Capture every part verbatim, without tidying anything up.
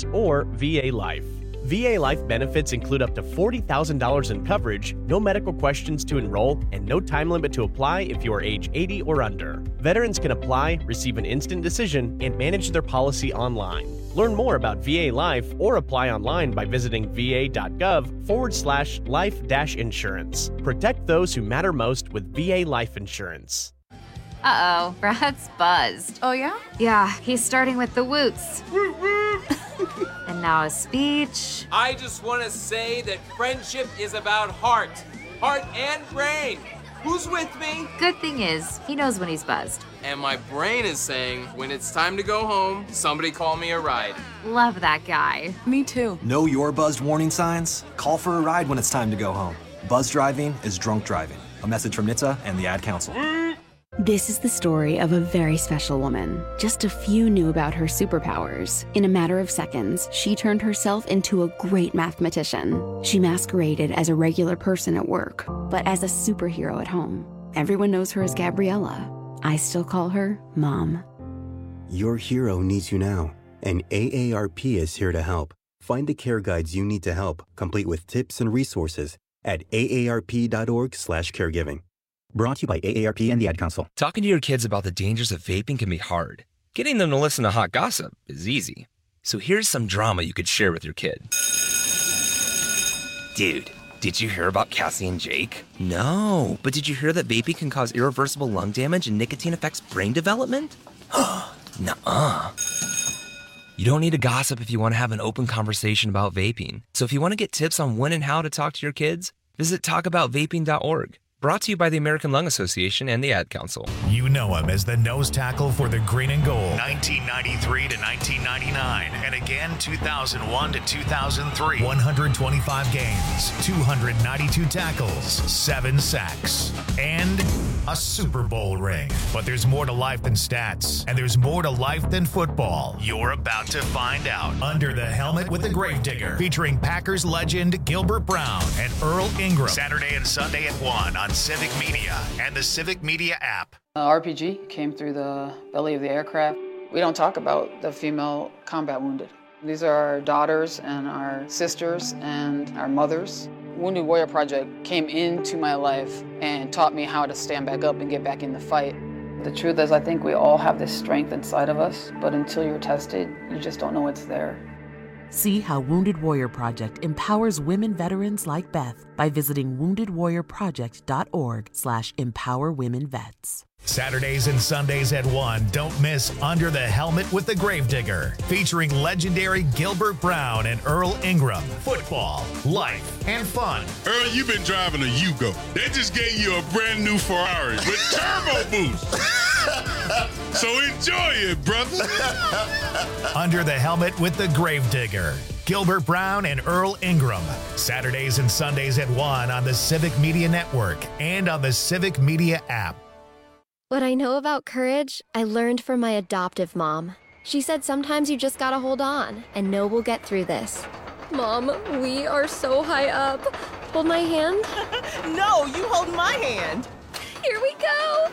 Insurance, or V A Life. V A Life benefits include up to forty thousand dollars in coverage, no medical questions to enroll, and no time limit to apply if you are age eighty or under. Veterans can apply, receive an instant decision, and manage their policy online. Learn more about V A Life or apply online by visiting va.gov forward slash life dash insurance. Protect those who matter most with V A Life Insurance. Uh-oh, Brad's buzzed. Oh, yeah? Yeah, he's starting with the woots. And now a speech. I just want to say that friendship is about heart. Heart and brain. Who's with me? Good thing is, he knows when he's buzzed. And my brain is saying, when it's time to go home, somebody call me a ride. Love that guy. Me too. Know your buzzed warning signs? Call for a ride when it's time to go home. Buzz driving is drunk driving. A message from N H T S A and the Ad Council. This is the story of a very special woman. Just a few knew about her superpowers. In a matter of seconds, she turned herself into a great mathematician. She masqueraded as a regular person at work, but as a superhero at home. Everyone knows her as Gabriella. I still call her Mom. Your hero needs you now, and A A R P is here to help. Find the care guides you need to help, complete with tips and resources at aarp.org slash caregiving. Brought to you by A A R P and the Ad Council. Talking to your kids about the dangers of vaping can be hard. Getting them to listen to hot gossip is easy. So here's some drama you could share with your kid. Dude, did you hear about Cassie and Jake? No, but did you hear that vaping can cause irreversible lung damage and nicotine affects brain development? Nuh-uh. You don't need to gossip if you want to have an open conversation about vaping. So if you want to get tips on when and how to talk to your kids, visit talk about vaping dot org. Brought to you by the American Lung Association and the Ad Council. You know him as the nose tackle for the Green and Gold, nineteen ninety-three to nineteen ninety-nine, and again two thousand one to two thousand three. one hundred twenty-five games, two hundred ninety-two tackles, seven sacks, and a Super Bowl ring. But there's more to life than stats, and there's more to life than football. You're about to find out. Under the Helmet with the Gravedigger, featuring Packers legend Gilbert Brown and Earl Ingram. Saturday and Sunday at one on Civic Media and the Civic Media app. Uh, R P G came through the belly of the aircraft. We don't talk about the female combat wounded. These are our daughters and our sisters and our mothers. Wounded Warrior Project came into my life and taught me how to stand back up and get back in the fight. The truth is, I think we all have this strength inside of us, but until you're tested, you just don't know it's there. See how Wounded Warrior Project empowers women veterans like Beth by visiting wounded warrior project dot org slash empower women vets. Saturdays and Sundays at one, don't miss Under the Helmet with the Gravedigger, featuring legendary Gilbert Brown and Earl Ingram. Football, life, and fun. Earl, you've been driving a Yugo. They just gave you a brand new Ferrari with turbo boost. So enjoy it, brother. Under the Helmet with the Gravedigger, Gilbert Brown and Earl Ingram. Saturdays and Sundays at one on the Civic Media Network and on the Civic Media app. What I know about courage, I learned from my adoptive mom. She said sometimes you just gotta hold on and know we'll get through this. Mom, we are so high up. Hold my hand. No, you hold my hand. Here we go.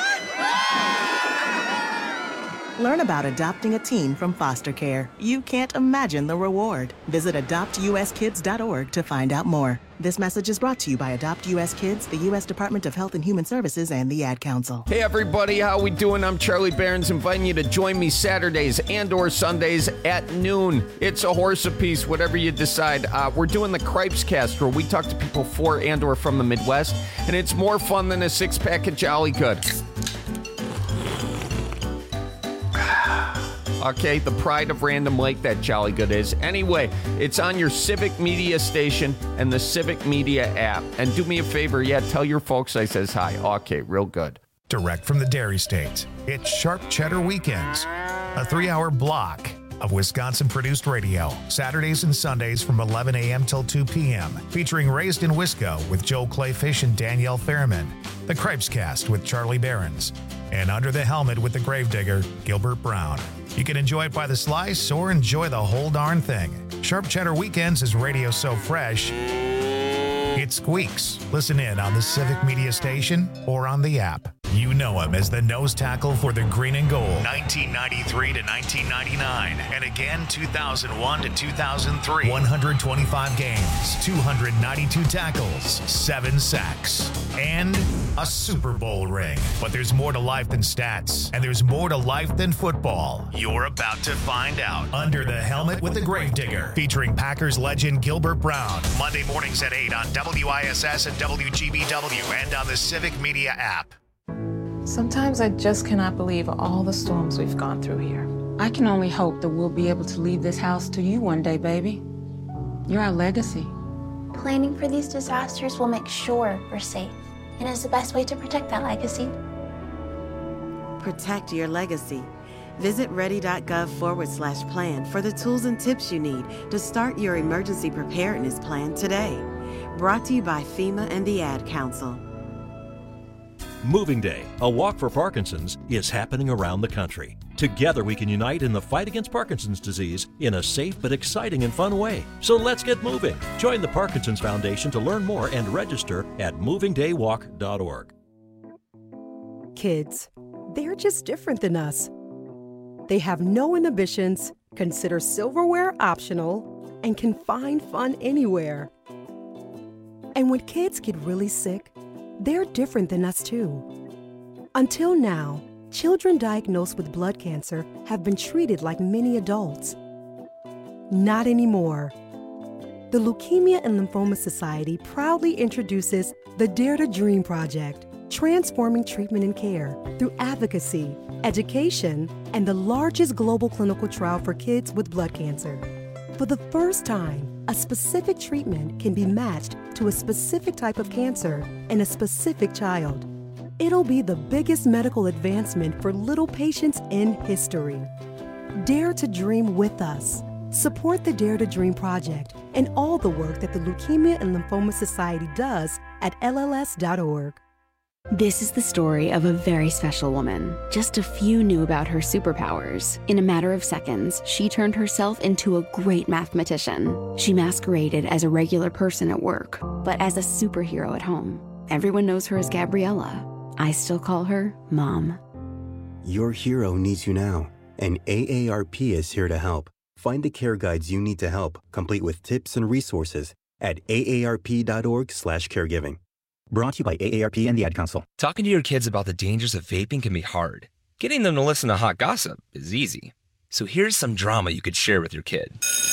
Learn about adopting a teen from foster care. You can't imagine the reward. Visit adopt u s kids dot org to find out more. This message is brought to you by Adopt U S Kids, the U S Department of Health and Human Services, and the Ad Council. Hey everybody, how we doing? I'm Charlie Behrens, inviting you to join me Saturdays and or Sundays at noon. It's a horse apiece, whatever you decide. Uh, we're doing the Cripes Cast, where we talk to people for and or from the Midwest, and it's more fun than a six-pack of Jolly Good. Okay, the pride of Random Lake, that Jolly Good is. Anyway, it's on your Civic Media station and the Civic Media app. And do me a favor, yeah, tell your folks I says hi. Okay, real good. Direct from the Dairy State, it's Sharp Cheddar Weekends, a three-hour block of Wisconsin-produced radio, Saturdays and Sundays from eleven a.m. till two p.m., featuring Raised in Wisco with Joe Clayfish and Danielle Fairman, the Cripes Cast with Charlie Behrens, and Under the Helmet with the Gravedigger, Gilbert Brown. You can enjoy it by the slice or enjoy the whole darn thing. Sharp Cheddar Weekends is radio so fresh, it squeaks. Listen in on the Civic Media station or on the app. You know him as the nose tackle for the Green and Gold, nineteen ninety-three to nineteen ninety-nine, and again two thousand one to two thousand three. one hundred twenty-five games, two hundred ninety-two tackles, seven sacks, and a Super Bowl ring. But there's more to life than stats, and there's more to life than football. You're about to find out. Under the Helmet with the Gravedigger, featuring Packers legend Gilbert Brown. Monday mornings at eight on W I S S and W G B W and on the Civic Media app. Sometimes I just cannot believe all the storms we've gone through here. I can only hope that we'll be able to leave this house to you one day, baby. You're our legacy. Planning for these disasters will make sure we're safe, and is the best way to protect that legacy. Protect your legacy. Visit ready.gov forward slash plan for the tools and tips you need to start your emergency preparedness plan today. Brought to you by FEMA and the Ad Council. Moving Day, a walk for Parkinson's, is happening around the country. Together we can unite in the fight against Parkinson's disease in a safe but exciting and fun way. So let's get moving. Join the Parkinson's Foundation to learn more and register at moving day walk dot org. Kids, they're just different than us. They have no inhibitions, consider silverware optional, and can find fun anywhere. And when kids get really sick, they're different than us too. Until now, children diagnosed with blood cancer have been treated like many adults. Not anymore. The Leukemia and Lymphoma Society proudly introduces the Dare to Dream Project, transforming treatment and care through advocacy, education, and the largest global clinical trial for kids with blood cancer. For the first time, a specific treatment can be matched to a specific type of cancer in a specific child. It'll be the biggest medical advancement for little patients in history. Dare to dream with us. Support the Dare to Dream Project and all the work that the Leukemia and Lymphoma Society does at L L S dot org. This is the story of a very special woman. Just a few knew about her superpowers. In a matter of seconds, she turned herself into a great mathematician. She masqueraded as a regular person at work, but as a superhero at home. Everyone knows her as Gabriella. I still call her Mom. Your hero needs you now, and A A R P is here to help. Find the care guides you need to help, complete with tips and resources at A A R P dot org slash caregiving. Brought to you by A A R P and the Ad Council. Talking to your kids about the dangers of vaping can be hard. Getting them to listen to hot gossip is easy. So here's some drama you could share with your kid.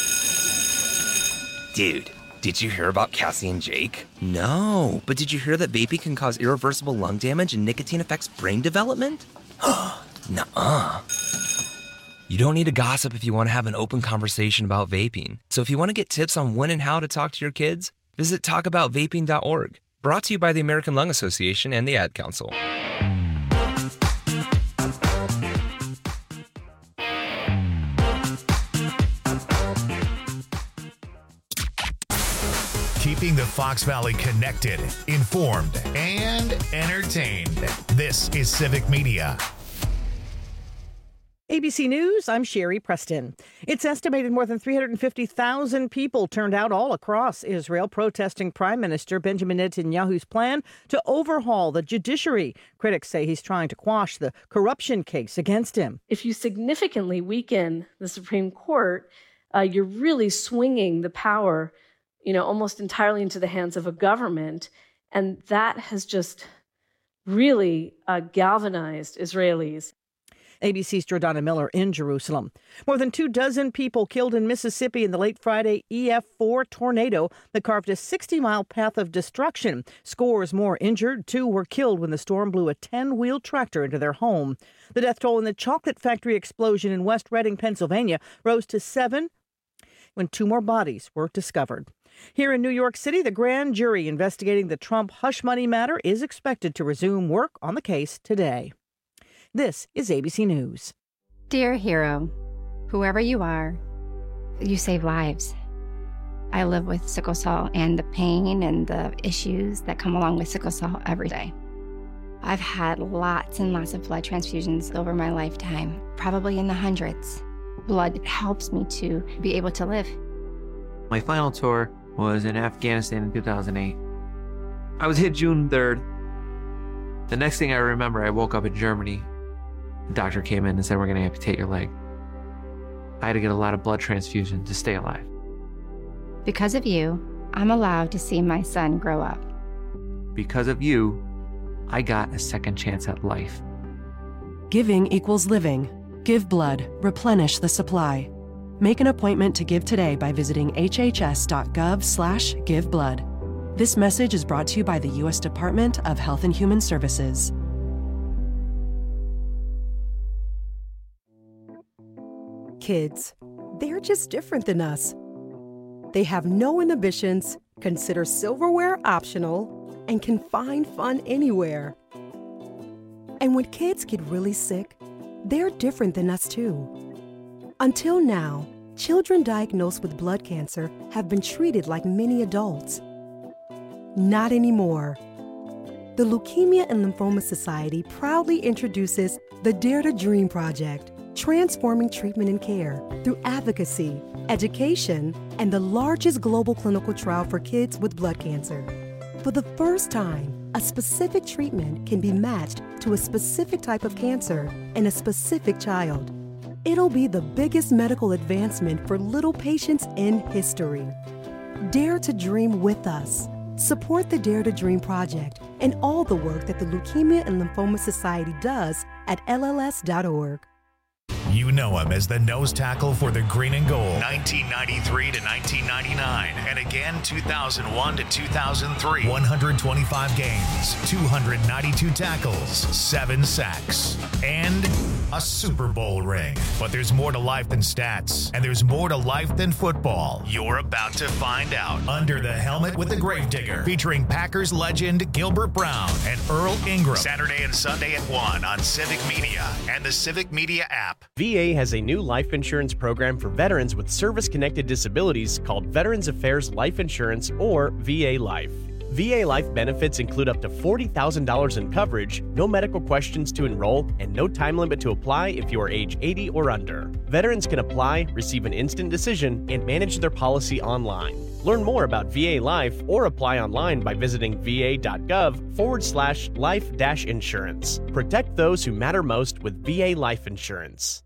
Dude, did you hear about Cassie and Jake? No, but did you hear that vaping can cause irreversible lung damage and nicotine affects brain development? Nuh-uh. You don't need to gossip if you want to have an open conversation about vaping. So if you want to get tips on when and how to talk to your kids, visit talk about vaping dot org. Brought to you by the American Lung Association and the Ad Council. Keeping the Fox Valley connected, informed, and entertained. This is Civic Media. A B C News, I'm Sherry Preston. It's estimated more than three hundred fifty thousand people turned out all across Israel protesting Prime Minister Benjamin Netanyahu's plan to overhaul the judiciary. Critics say he's trying to quash the corruption case against him. If you significantly weaken the Supreme Court, uh, you're really swinging the power, you know, almost entirely into the hands of a government. And that has just really uh, galvanized Israelis. A B C's Jordana Miller in Jerusalem. More than two dozen people killed in Mississippi in the late Friday E F four tornado that carved a sixty-mile path of destruction. Scores more injured. Two were killed when the storm blew a ten-wheel tractor into their home. The death toll in the chocolate factory explosion in West Reading, Pennsylvania, rose to seven when two more bodies were discovered. Here in New York City, the grand jury investigating the Trump hush money matter is expected to resume work on the case today. This is A B C News. Dear hero, whoever you are, you save lives. I live with sickle cell and the pain and the issues that come along with sickle cell every day. I've had lots and lots of blood transfusions over my lifetime, probably in the hundreds. Blood helps me to be able to live. My final tour was in Afghanistan in two thousand eight. I was hit June third. The next thing I remember, I woke up in Germany. The doctor came in and said, we're going to amputate your leg. I had to get a lot of blood transfusion to stay alive. Because of you, I'm allowed to see my son grow up. Because of you, I got a second chance at life. Giving equals living. Give blood. Replenish the supply. Make an appointment to give today by visiting hhs.gov slash give blood. This message is brought to you by the U S Department of Health and Human Services. Kids, they're just different than us. They have no inhibitions, consider silverware optional, and can find fun anywhere. And when kids get really sick, they're different than us too. Until now, children diagnosed with blood cancer have been treated like many adults. Not anymore. The Leukemia and Lymphoma Society proudly introduces the Dare to Dream Project, transforming treatment and care through advocacy, education, and the largest global clinical trial for kids with blood cancer. For the first time, a specific treatment can be matched to a specific type of cancer in a specific child. It'll be the biggest medical advancement for little patients in history. Dare to dream with us. Support the Dare to Dream Project and all the work that the Leukemia and Lymphoma Society does at L L S dot org. You know him as the nose tackle for the green and gold, nineteen ninety-three to nineteen ninety-nine, and again two thousand one to two thousand three. one hundred twenty-five games, two hundred ninety-two tackles, seven sacks, and a Super Bowl ring. But there's more to life than stats, and there's more to life than football. You're about to find out. Under the Helmet with the Gravedigger, featuring Packers legend Gilbert Brown and Earl Ingram. Saturday and Sunday at one on Civic Media and the Civic Media app. V A has a new life insurance program for veterans with service-connected disabilities called Veterans Affairs Life Insurance, or V A Life. V A Life benefits include up to forty thousand dollars in coverage, no medical questions to enroll, and no time limit to apply if you are age eighty or under. Veterans can apply, receive an instant decision, and manage their policy online. Learn more about V A Life or apply online by visiting va.gov forward slash life dash insurance. Protect those who matter most with V A Life Insurance.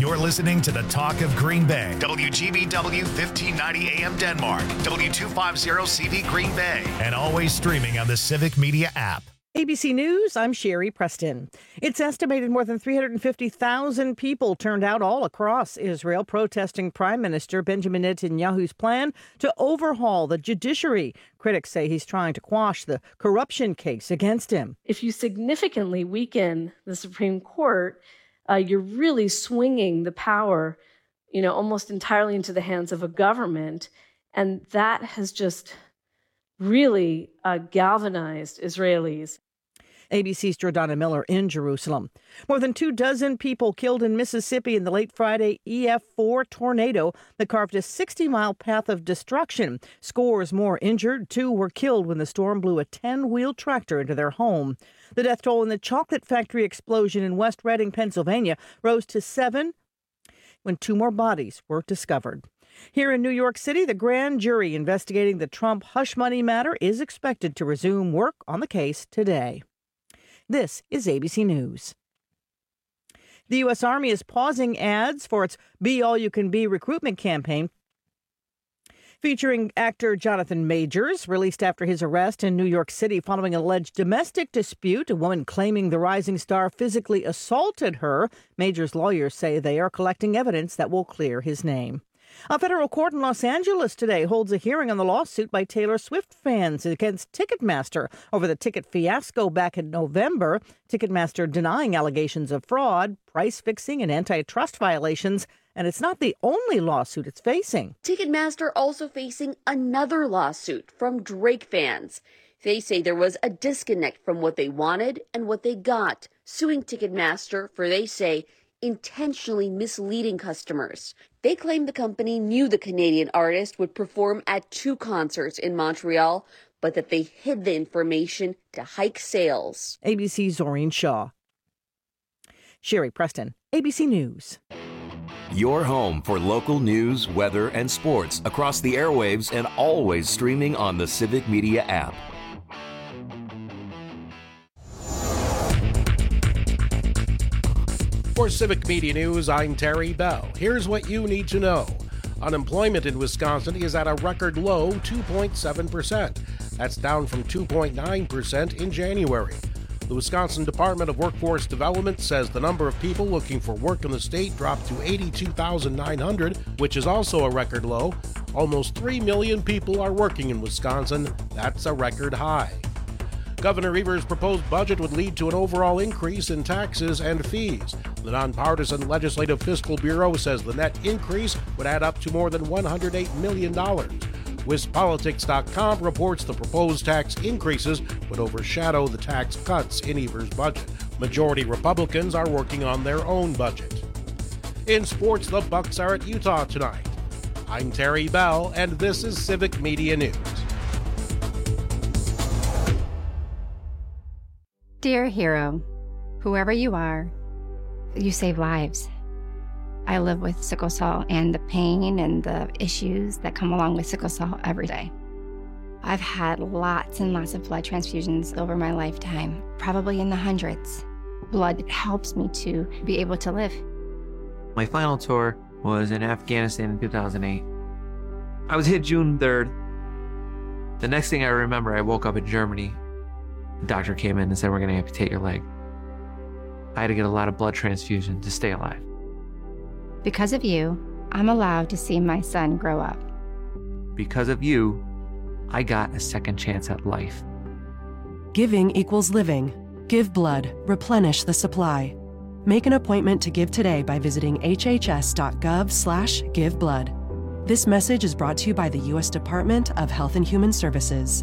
You're listening to the Talk of Green Bay. W G B W fifteen ninety A M Denmark. W two fifty C V Green Bay. And always streaming on the Civic Media app. A B C News, I'm Sherry Preston. It's estimated more than three hundred fifty thousand people turned out all across Israel protesting Prime Minister Benjamin Netanyahu's plan to overhaul the judiciary. Critics say he's trying to quash the corruption case against him. If you significantly weaken the Supreme Court, uh, you're really swinging the power, you know, almost entirely into the hands of a government. And that has just really uh, galvanized Israelis. A B C's Jordana Miller in Jerusalem. More than two dozen people killed in Mississippi in the late Friday E F four tornado that carved a sixty-mile path of destruction. Scores more injured. Two were killed when the storm blew a ten-wheel tractor into their home. The death toll in the chocolate factory explosion in West Reading, Pennsylvania, rose to seven when two more bodies were discovered. Here in New York City, the grand jury investigating the Trump hush money matter is expected to resume work on the case today. This is A B C News. The U S. Army is pausing ads for its Be All You Can Be recruitment campaign, featuring actor Jonathan Majors, released after his arrest in New York City following an alleged domestic dispute. A woman claiming the rising star physically assaulted her. Majors' lawyers say they are collecting evidence that will clear his name. A federal court in Los Angeles today holds a hearing on the lawsuit by Taylor Swift fans against Ticketmaster over the ticket fiasco back in November. Ticketmaster denying allegations of fraud, price fixing, and antitrust violations. And it's not the only lawsuit it's facing. Ticketmaster also facing another lawsuit from Drake fans. They say there was a disconnect from what they wanted and what they got, suing Ticketmaster for, they say, intentionally misleading customers. They claim the company knew the Canadian artist would perform at two concerts in Montreal, but that they hid the information to hike sales. A B C's Zoreen Shaw. Sherry Preston, A B C News. Your home for local news, weather, and sports across the airwaves and always streaming on the Civic Media app. For Civic Media News, I'm Terry Bell. Here's what you need to know. Unemployment in Wisconsin is at a record low two point seven percent. That's down from two point nine percent in January. The Wisconsin Department of Workforce Development says the number of people looking for work in the state dropped to eighty-two thousand nine hundred, which is also a record low. Almost three million people are working in Wisconsin. That's a record high. Governor Evers' proposed budget would lead to an overall increase in taxes and fees. The nonpartisan Legislative Fiscal Bureau says the net increase would add up to more than one hundred eight million dollars. Wist Politics dot com reports the proposed tax increases would overshadow the tax cuts in Evers' budget. Majority Republicans are working on their own budget. In sports, the Bucks are at Utah tonight. I'm Terry Bell, and this is Civic Media News. Dear hero, whoever you are, you save lives. I live with sickle cell and the pain and the issues that come along with sickle cell every day. I've had lots and lots of blood transfusions over my lifetime, probably in the hundreds. Blood helps me to be able to live. My final tour was in Afghanistan in two thousand eight. I was hit June third. The next thing I remember, I woke up in Germany. The doctor came in and said, we're going to amputate your leg. I had to get a lot of blood transfusion to stay alive. Because of you, I'm allowed to see my son grow up. Because of you, I got a second chance at life. Giving equals living. Give blood. Replenish the supply. Make an appointment to give today by visiting hhs.gov slash give blood. This message is brought to you by the U S Department of Health and Human Services.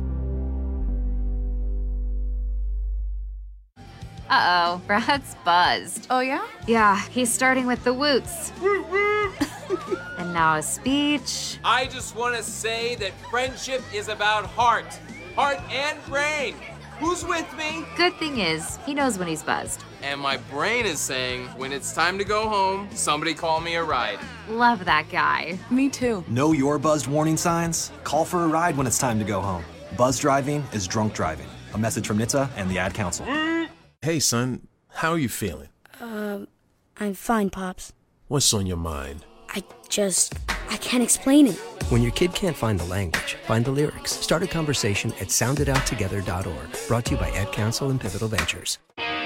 Uh-oh, Brad's buzzed. Oh, yeah? Yeah, he's starting with the woots. And now a speech. I just want to say that friendship is about heart. Heart and brain. Who's with me? Good thing is, he knows when he's buzzed. And my brain is saying, when it's time to go home, somebody call me a ride. Love that guy. Me too. Know your buzzed warning signs? Call for a ride when it's time to go home. Buzz driving is drunk driving. A message from N H T S A and the Ad Council. Hey, son, how are you feeling? Um, I'm fine, Pops. What's on your mind? I just, I can't explain it. When your kid can't find the language, find the lyrics. Start a conversation at sound it out together dot org. Brought to you by Ad Council and Pivotal Ventures.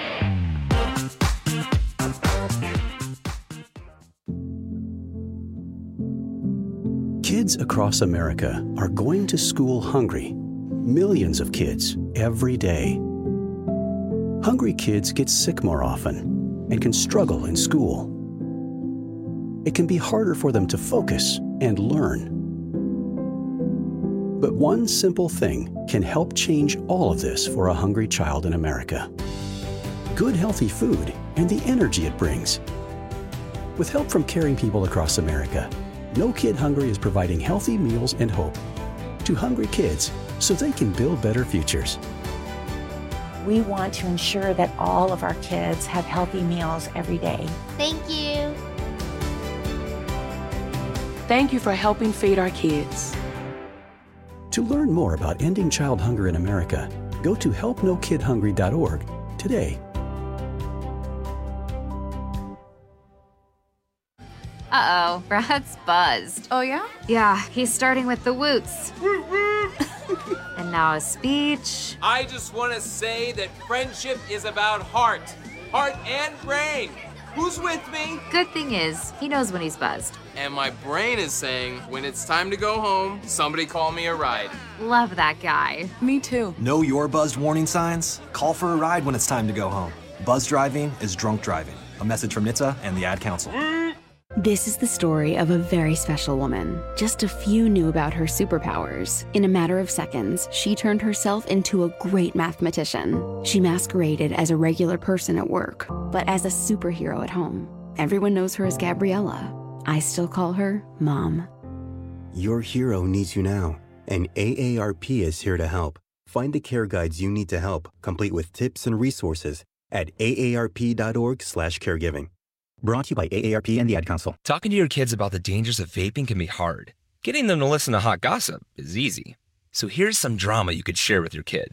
Kids across America are going to school hungry. Millions of kids every day. Hungry kids get sick more often and can struggle in school. It can be harder for them to focus and learn. But one simple thing can help change all of this for a hungry child in America. Good, healthy food and the energy it brings. With help from caring people across America, No Kid Hungry is providing healthy meals and hope to hungry kids so they can build better futures. We want to ensure that all of our kids have healthy meals every day. Thank you. Thank you for helping feed our kids. To learn more about ending child hunger in America, go to help no kid hungry dot org today. Uh-oh, Brad's buzzed. Oh, yeah? Yeah, he's starting with the woots. And now a speech. I just want to say that friendship is about heart. Heart and brain. Who's with me? Good thing is, he knows when he's buzzed. And my brain is saying, when it's time to go home, somebody call me a ride. Love that guy. Me too. Know your buzzed warning signs? Call for a ride when it's time to go home. Buzz driving is drunk driving. A message from N H T S A and the Ad Council. This is the story of a very special woman. Just a few knew about her superpowers. In a matter of seconds, she turned herself into a great mathematician. She masqueraded as a regular person at work, but as a superhero at home. Everyone knows her as Gabriella. I still call her Mom. Your hero needs you now, and A A R P is here to help. Find the care guides you need to help, complete with tips and resources at A A R P dot org slash caregiving. Brought to you by A A R P and the Ad Council. Talking to your kids about the dangers of vaping can be hard. Getting them to listen to hot gossip is easy. So here's some drama you could share with your kid.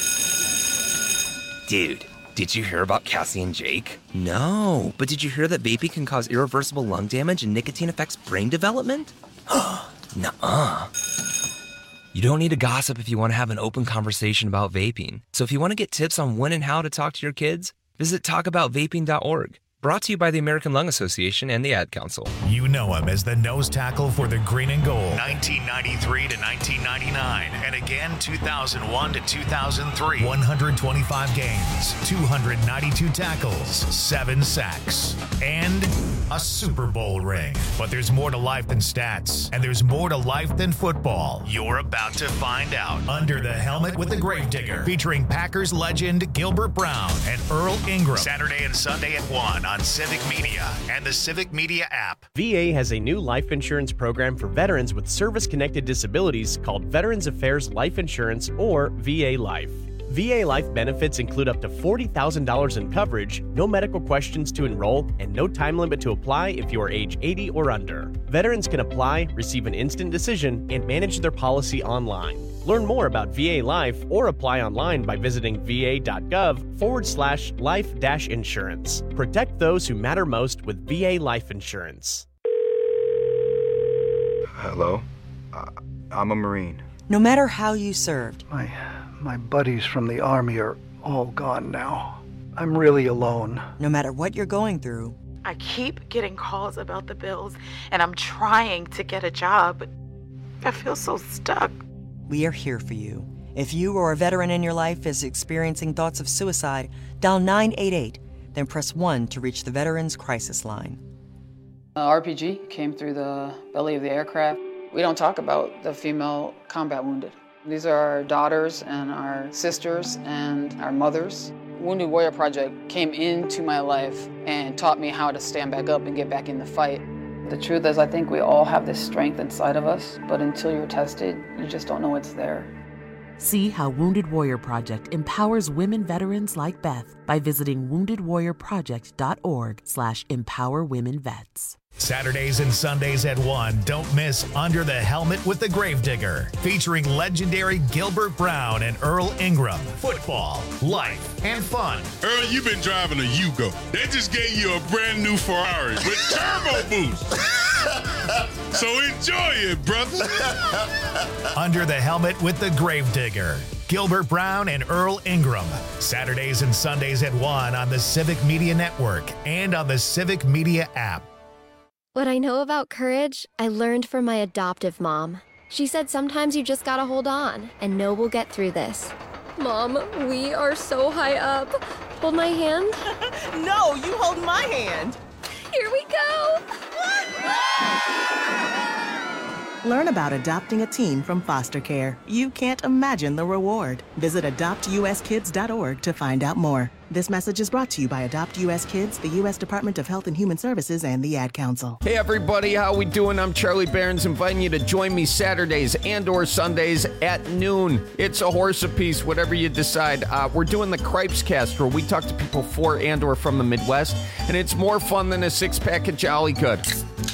Dude, did you hear about Cassie and Jake? No, but did you hear that vaping can cause irreversible lung damage and nicotine affects brain development? Nuh-uh. You don't need to gossip if you want to have an open conversation about vaping. So if you want to get tips on when and how to talk to your kids, visit talk about vaping dot org. Brought to you by the American Lung Association and the Ad Council. You know him as the nose tackle for the Green and Gold, nineteen ninety-three to nineteen ninety-nine, and again two thousand one to two thousand three. one hundred twenty-five games, two hundred ninety-two tackles, seven sacks, and a Super Bowl ring. But there's more to life than stats, and there's more to life than football. You're about to find out. Under the Helmet with the Gravedigger, featuring Packers legend Gilbert Brown and Earl Ingram. Saturday and Sunday at one on Civic Media and the Civic Media app. V A has a new life insurance program for veterans with service-connected disabilities called Veterans Affairs Life Insurance, or V A Life. V A Life benefits include up to forty thousand dollars in coverage, no medical questions to enroll, and no time limit to apply if you are age eighty or under. Veterans can apply, receive an instant decision, and manage their policy online. Learn more about V A Life or apply online by visiting va.gov forward slash life dash insurance. Protect those who matter most with V A Life Insurance. Hello? Uh, I'm a Marine. No matter how you served. My, my buddies from the Army are all gone now. I'm really alone. No matter what you're going through. I keep getting calls about the bills, and I'm trying to get a job, but I feel so stuck. We are here for you. If you or a veteran in your life is experiencing thoughts of suicide, dial nine eight eight, then press one to reach the Veterans Crisis Line. Uh, R P G came through the belly of the aircraft. We don't talk about the female combat wounded. These are our daughters and our sisters and our mothers. Wounded Warrior Project came into my life and taught me how to stand back up and get back in the fight. The truth is, I think we all have this strength inside of us, but until you're tested, you just don't know it's there. See how Wounded Warrior Project empowers women veterans like Beth by visiting wounded warrior project dot org slash empower women vets. Saturdays and Sundays at one, don't miss Under the Helmet with the Gravedigger, featuring legendary Gilbert Brown and Earl Ingram. Football, life, and fun. Earl, you've been driving a Yugo. They just gave you a brand new Ferrari with turbo boost. So enjoy it, brother. Under the Helmet with the Gravedigger. Gilbert Brown and Earl Ingram. Saturdays and Sundays at one on the Civic Media Network and on the Civic Media app. What I know about courage, I learned from my adoptive mom. She said sometimes you just gotta hold on and know we'll get through this. Mom, we are so high up. Hold my hand. No, you hold my hand. Here we go. Learn about adopting a teen from foster care. You can't imagine the reward. Visit adopt u s kids dot org to find out more. This message is brought to you by Adopt U S Kids, the U S Department of Health and Human Services, and the Ad Council. Hey everybody, how we doing? I'm Charlie Behrens, inviting you to join me Saturdays and or Sundays at noon. It's a horse apiece, whatever you decide. Uh, we're doing the Cripes Cast, where we talk to people for and or from the Midwest, and it's more fun than a six-pack of Jolly Good.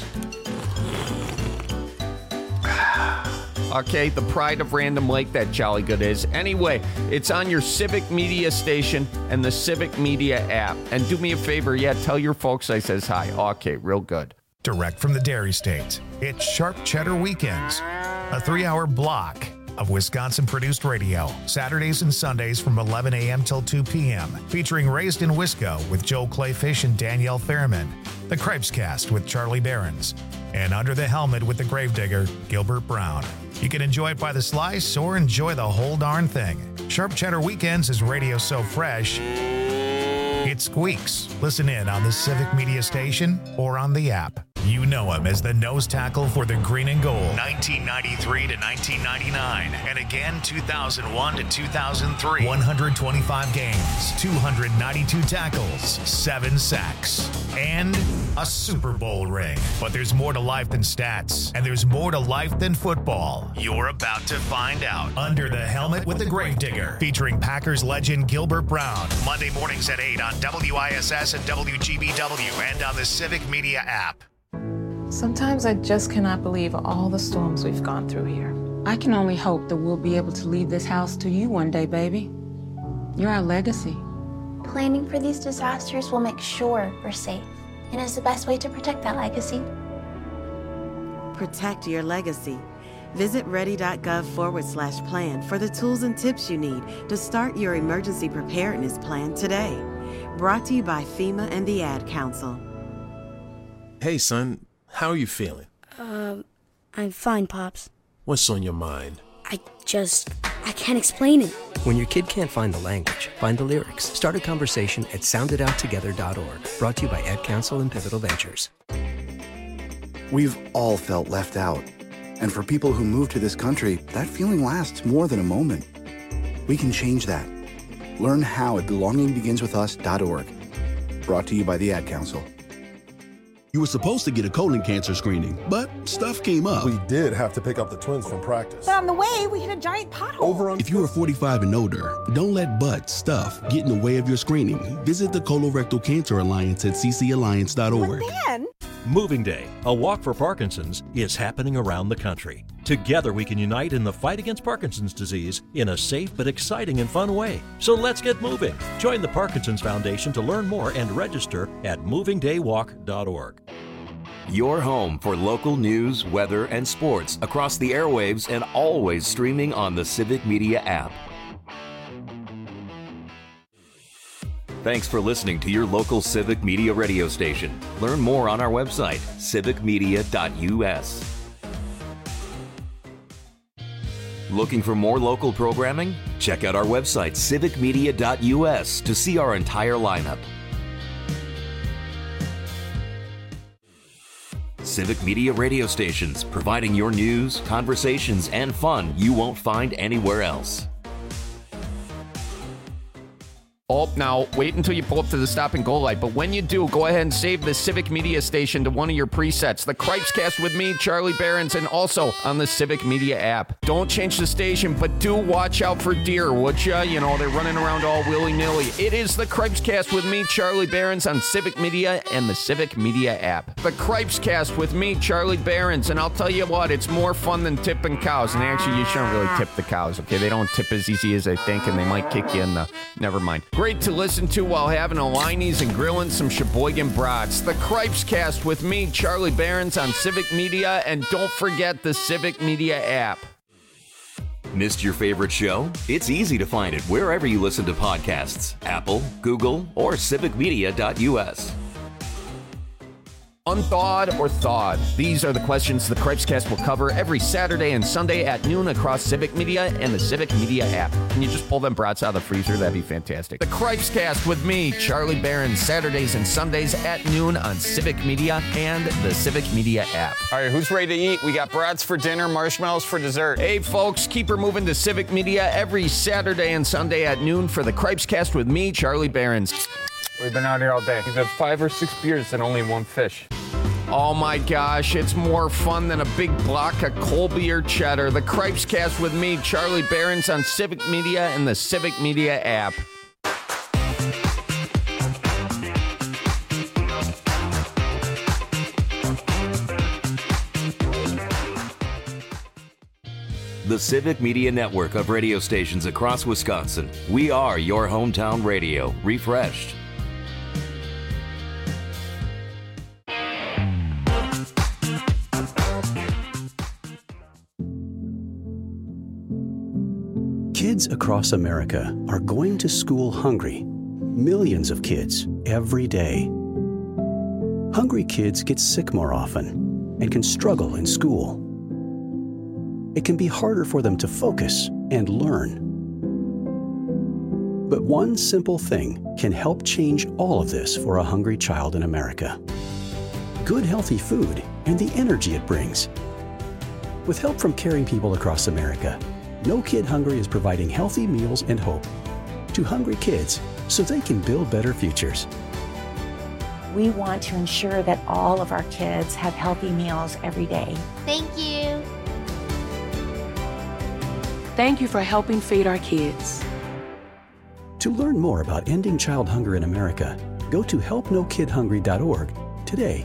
Okay, the pride of Random Lake, that Jolly Good is. Anyway, it's on your Civic Media station and the Civic Media app. And do me a favor, yeah, tell your folks I says hi. Okay, real good. Direct from the Dairy State, it's Sharp Cheddar Weekends, a three-hour block of Wisconsin-produced radio, Saturdays and Sundays from eleven a.m. till two p.m., featuring Raised in Wisco with Joel Clayfish and Danielle Fairman, the Cripes Cast with Charlie Behrens, and Under the Helmet with the Gravedigger, Gilbert Brown. You can enjoy it by the slice or enjoy the whole darn thing. Sharp Cheddar Weekends is radio so fresh, it squeaks. Listen in on the Civic Media station or on the app. You know him as the nose tackle for the Green and Gold, nineteen ninety-three to nineteen ninety-nine, and again two thousand one to two thousand three. one hundred twenty-five games, two hundred ninety-two tackles, seven sacks, and a Super Bowl ring. But there's more to life than stats, and there's more to life than football. You're about to find out. Under the Helmet with the Gravedigger, featuring Packers legend Gilbert Brown, Monday mornings at eight on W I S S and W G B W and on the Civic Media app. Sometimes I just cannot believe all the storms we've gone through here. I can only hope that we'll be able to leave this house to you one day, baby. You're our legacy. Planning for these disasters will make sure we're safe, and is the best way to protect that legacy. Protect your legacy. Visit ready.gov forward slash plan for the tools and tips you need to start your emergency preparedness plan today. Brought to you by FEMA and the Ad Council. Hey, son. How are you feeling? Um, I'm fine, Pops. What's on your mind? I just, I can't explain it. When your kid can't find the language, find the lyrics. Start a conversation at sound it out together dot org. Brought to you by Ad Council and Pivotal Ventures. We've all felt left out. And for people who move to this country, that feeling lasts more than a moment. We can change that. Learn how at belonging begins with us dot org. Brought to you by the Ad Council. You were supposed to get a colon cancer screening, but stuff came up. We did have to pick up the twins from practice. But on the way, we hit a giant pothole. Over on if you are forty-five and older, don't let butt stuff get in the way of your screening. Visit the Colorectal Cancer Alliance at c c alliance dot org. But then... Moving Day, a walk for Parkinson's, is happening around the country. Together we can unite in the fight against Parkinson's disease in a safe but exciting and fun way. So let's get moving. Join the Parkinson's Foundation to learn more and register at moving day walk dot org. Your home for local news, weather, and sports across the airwaves and always streaming on the Civic Media app. Thanks for listening to your local Civic Media radio station. Learn more on our website, civic media dot u s. Looking for more local programming? Check out our website, civic media dot u s, to see our entire lineup. Civic Media radio stations, providing your news, conversations, and fun you won't find anywhere else. Oh, now, wait until you pull up to the stop and go light. But when you do, go ahead and save the Civic Media station to one of your presets. The Cripes Cast with me, Charlie Behrens, and also on the Civic Media app. Don't change the station, but do watch out for deer, would ya? You know, they're running around all willy-nilly. It is the Cripes Cast with me, Charlie Behrens, on Civic Media and the Civic Media app. The Cripes Cast with me, Charlie Behrens, and I'll tell you what, it's more fun than tipping cows. And actually, you shouldn't really tip the cows, okay? They don't tip as easy as they think, and they might kick you in the... Never mind. Great to listen to while having a Liney's and grilling some Sheboygan brats. The Cripes Cast with me, Charlie Behrens, on Civic Media, and don't forget the Civic Media app. Missed your favorite show? It's easy to find it wherever you listen to podcasts. Apple, Google, or civic media dot U S. Unthawed or thawed? These are the questions the Cripes Cast will cover every Saturday and Sunday at noon across Civic Media and the Civic Media app. Can you just pull them brats out of the freezer? That'd be fantastic. The Cripes Cast with me, Charlie Behrens, Saturdays and Sundays at noon on Civic Media and the Civic Media app. All right, who's ready to eat? We got brats for dinner, marshmallows for dessert. Hey, folks, keep her moving to Civic Media every Saturday and Sunday at noon for the Cripes Cast with me, Charlie Behrens. We've been out here all day. We've had five or six beers and only one fish. Oh my gosh, it's more fun than a big block of Colby or cheddar. The Cripes Cast with me, Charlie Behrens, on Civic Media and the Civic Media app. The Civic Media network of radio stations across Wisconsin. We are your hometown radio, refreshed. Kids across America are going to school hungry. Millions of kids every day. Hungry kids get sick more often and can struggle in school. It can be harder for them to focus and learn. But one simple thing can help change all of this for a hungry child in America. Good, healthy food and the energy it brings. With help from caring people across America, No Kid Hungry is providing healthy meals and hope to hungry kids so they can build better futures. We want to ensure that all of our kids have healthy meals every day. Thank you. Thank you for helping feed our kids. To learn more about ending child hunger in America, go to help no kid hungry dot org today.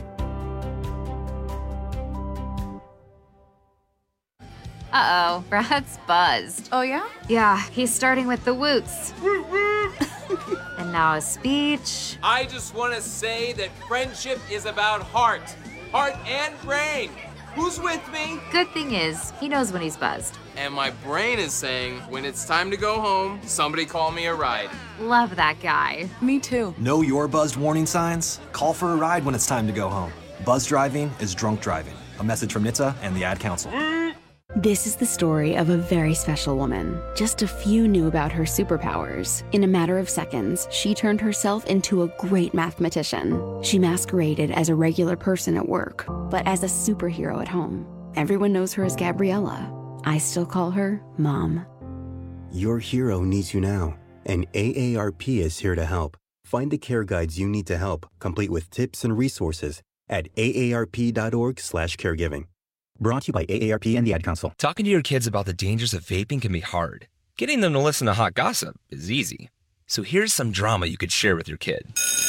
Uh-oh, Brad's buzzed. Oh, yeah? Yeah, he's starting with the woots. And now a speech. I just want to say that friendship is about heart. Heart and brain. Who's with me? Good thing is, he knows when he's buzzed. And my brain is saying, when it's time to go home, somebody call me a ride. Love that guy. Me too. Know your buzzed warning signs? Call for a ride when it's time to go home. Buzz driving is drunk driving. A message from N H T S A and the Ad Council. This is the story of a very special woman. Just a few knew about her superpowers. In a matter of seconds, she turned herself into a great mathematician. She masqueraded as a regular person at work, but as a superhero at home. Everyone knows her as Gabriella. I still call her Mom. Your hero needs you now, and A A R P is here to help. Find the care guides you need to help, complete with tips and resources at A A R P dot org slash caregiving. Brought to you by A A R P and the Ad Council. Talking to your kids about the dangers of vaping can be hard. Getting them to listen to hot gossip is easy. So here's some drama you could share with your kid.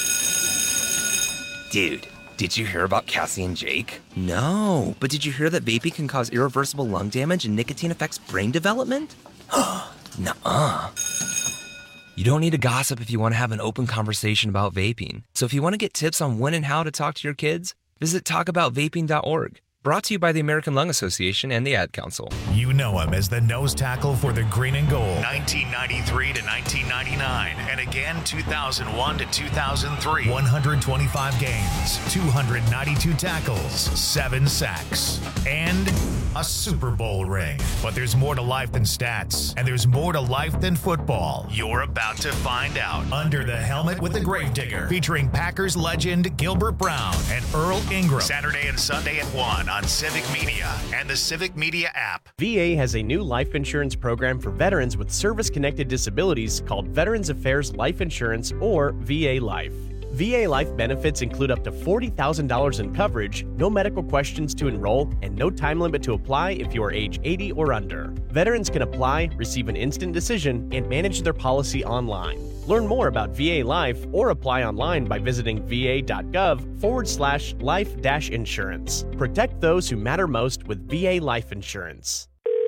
Dude, did you hear about Cassie and Jake? No, but did you hear that vaping can cause irreversible lung damage and nicotine affects brain development? Nuh-uh. You don't need to gossip if you want to have an open conversation about vaping. So if you want to get tips on when and how to talk to your kids, visit talk about vaping dot org. Brought to you by the American Lung Association and the Ad Council. You know him as the nose tackle for the Green and Gold. nineteen ninety-three to nineteen ninety-nine. And again, two thousand one to two thousand three. one hundred twenty-five games, two hundred ninety-two tackles, seven sacks, and a Super Bowl ring. But there's more to life than stats, and there's more to life than football. You're about to find out. Under the Helmet with the Gravedigger, featuring Packers legend Gilbert Brown and Earl Ingram. Saturday and Sunday at one on Civic Media and the Civic Media app. V A has a new life insurance program for veterans with service-connected disabilities called Veterans Affairs Life Insurance, or V A Life. V A Life benefits include up to forty thousand dollars in coverage, no medical questions to enroll, and no time limit to apply if you are age eighty or under. Veterans can apply, receive an instant decision, and manage their policy online. Learn more about V A Life or apply online by visiting va.gov forward slash life dash insurance. Protect those who matter most with V A Life Insurance.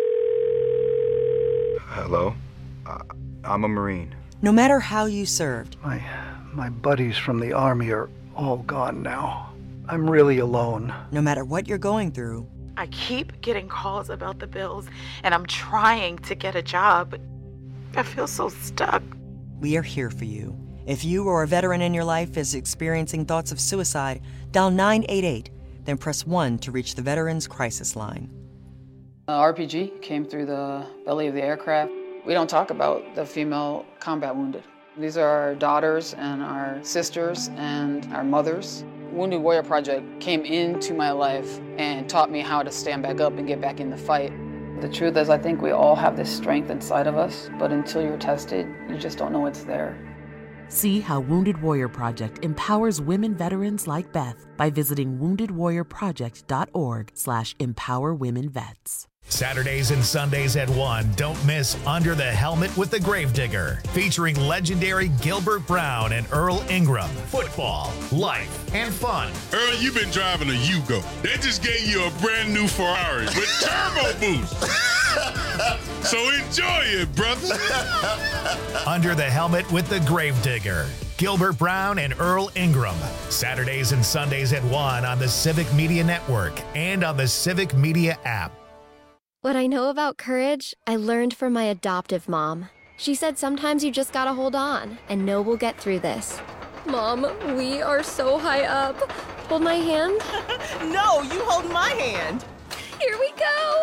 Hello? Uh, I'm a Marine. No matter how you served, My, my buddies from the Army are all gone now. I'm really alone. no matter what you're going through, I keep getting calls about the bills, and I'm trying to get a job. I feel so stuck. we are here for you. If you or a veteran in your life is experiencing thoughts of suicide, dial nine eight eight, then press one to reach the Veterans Crisis Line. Uh, R P G came through the belly of the aircraft. We don't talk about the female combat wounded. These are our daughters and our sisters and our mothers. Wounded Warrior Project came into my life and taught me how to stand back up and get back in the fight. The truth is, I think we all have this strength inside of us, but until you're tested, you just don't know it's there. See how Wounded Warrior Project empowers women veterans like Beth by visiting wounded warrior project dot org slash empower women vets. Saturdays and Sundays at one, don't miss Under the Helmet with the Gravedigger, featuring legendary Gilbert Brown and Earl Ingram. Football, life, and fun. Earl, you've been driving a Yugo. They just gave you a brand new Ferrari with turbo boost. So enjoy it, brother. Under the Helmet with the Gravedigger, Gilbert Brown and Earl Ingram. Saturdays and Sundays at one on the Civic Media Network and on the Civic Media app. What I know about courage, I learned from my adoptive mom. She said sometimes you just gotta hold on and know we'll get through this. Mom, we are so high up. Hold my hand. No, you hold my hand. Here we go.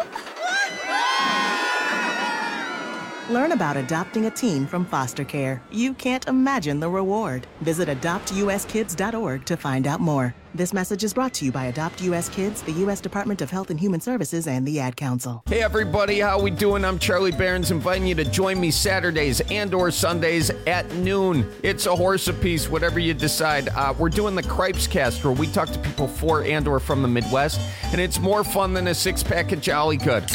Learn about adopting a teen from foster care. You can't imagine the reward. Visit adopt u s kids dot org to find out more. This message is brought to you by Adopt U S Kids, the U S Department of Health and Human Services, and the Ad Council. Hey everybody, how we doing? I'm Charlie Behrens, inviting you to join me Saturdays and or Sundays at noon. It's a horse apiece, whatever you decide. Uh, we're doing the Cripes Cast, where we talk to people for and or from the Midwest, and it's more fun than a six-pack of Jolly Good.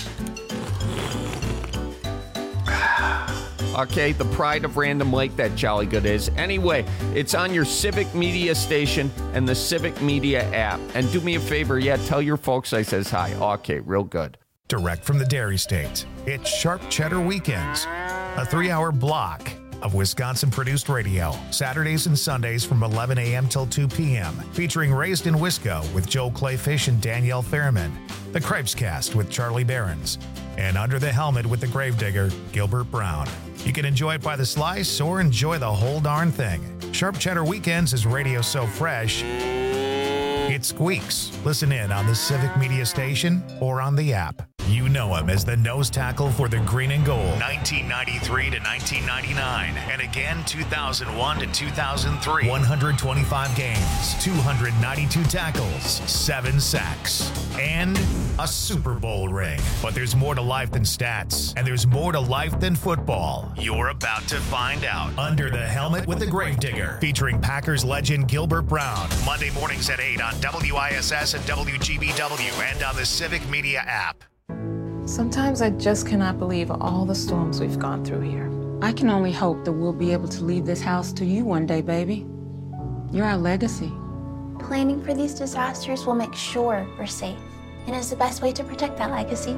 Okay, the pride of Random Lake, that Jolly Good is. Anyway, it's on your Civic Media station and the Civic Media app. And do me a favor, yeah, tell your folks I says hi. Okay, real good. Direct from the Dairy State, it's Sharp Cheddar Weekends, a three-hour block of Wisconsin-produced radio, Saturdays and Sundays from eleven a.m. till two p.m., featuring Raised in Wisco with Joel Clayfish and Danielle Fairman, the Cripes Cast with Charlie Behrens, and Under the Helmet with the Gravedigger, Gilbert Brown. You can enjoy it by the slice or enjoy the whole darn thing. Sharp Cheddar Weekends is radio so fresh, it squeaks. Listen in on the Civic Media station or on the app. You know him as the nose tackle for the Green and Gold, nineteen ninety-three to nineteen ninety-nine, and again two thousand one to two thousand three. one hundred twenty-five games, two hundred ninety-two tackles, seven sacks, and a Super Bowl ring. But there's more to life than stats, and there's more to life than football. You're about to find out. Under the Helmet with the Gravedigger, featuring Packers legend Gilbert Brown, Monday mornings at eight on W I S S and W G B W and on the Civic Media app. Sometimes I just cannot believe all the storms we've gone through here. I can only hope that we'll be able to leave this house to you one day, baby. You're our legacy. Planning for these disasters will make sure we're safe, and is the best way to protect that legacy.